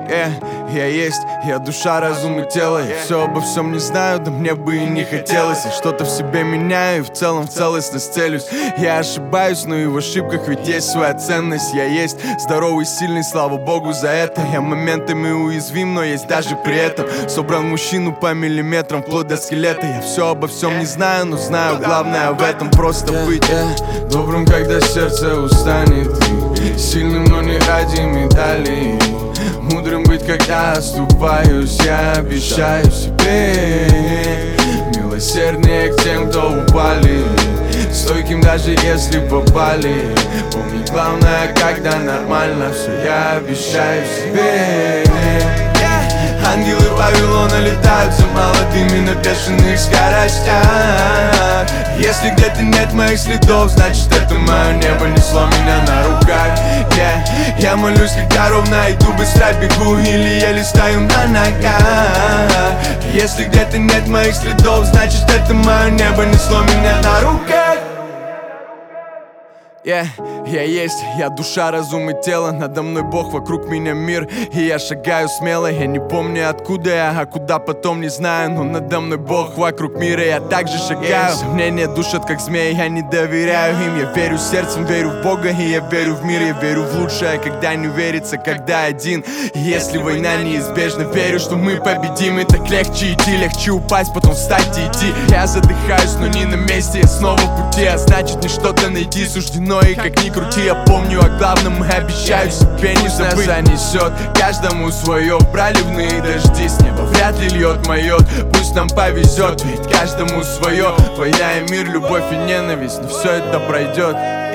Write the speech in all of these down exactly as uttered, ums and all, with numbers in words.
Yeah, я есть, я душа, разум и тело. Я все обо всем не знаю, да мне бы и не хотелось. Я что-то в себе меняю и в целом в целостность целюсь. Я ошибаюсь, но и в ошибках ведь есть своя ценность. Я есть здоровый, сильный, слава богу за это. Я моментами уязвим, но есть даже при этом. Собран мужчину по миллиметрам, вплоть до скелета. Я все обо всем не знаю, но знаю, главное в этом просто быть добрым, когда сердце устанет, сильным, но не ради медалей. Мудрым быть, когда оступаюсь, я обещаю себе. Милосерднее к тем, кто упали, стойким даже если попали. Помнить главное, когда нормально все, я обещаю себе. Ангелы Вавилона летают за молодыми на бешеных скоростях. Если где-то нет моих следов, значит это мое небо несло меня на руках. yeah. Я молюсь, когда ровно иду, быстро бегу или еле стою на ногах. Если где-то нет моих следов, значит это мое небо несло меня на руках. Yeah, я есть, я душа, разум и тело. Надо мной Бог, вокруг меня мир, и я шагаю смело. Я не помню откуда я, а куда потом не знаю. Но надо мной Бог, вокруг мира я также шагаю. Сомнения душат как змеи, я не доверяю им. Я верю сердцем, верю в Бога, и я верю в мир. Я верю в лучшее, когда не верится, когда один. И если война неизбежна, верю, что мы победим. И так легче идти, легче упасть, потом встать и идти. Я задыхаюсь, но не на месте, я снова в пути. А значит мне что-то найти суждено. И как ни крути, я помню о главном и обещаю себе не забыть. Занесет каждому свое, проливные дожди с неба вряд ли льет моет. Пусть нам повезет, ведь каждому свое. Война и мир, любовь и ненависть, но все это пройдет.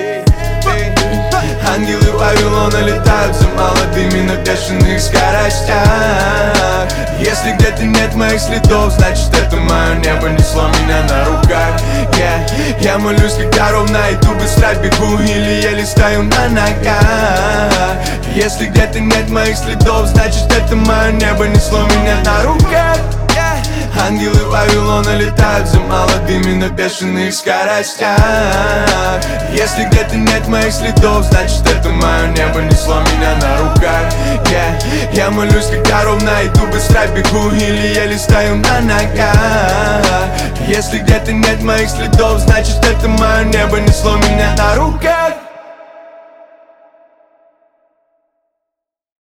Ангелы Вавилона летают за молодыми на бешеных скоростях. Если где-то нет моих следов, значит это мое небо несло меня на руках. yeah. Я молюсь, когда ровно иду, быстро бегу или еле стою на ногах. Если где-то нет моих следов, значит это мое небо несло меня на руках. Ангелы Вавилона летают за молодыми на бешеных скоростях. Если где-то нет моих следов, значит это мое небо несло меня на руках. yeah. Я молюсь, когда ровно иду, быстро бегу или еле стою на ногах. Если где-то нет моих следов, значит это мое небо несло меня на руках.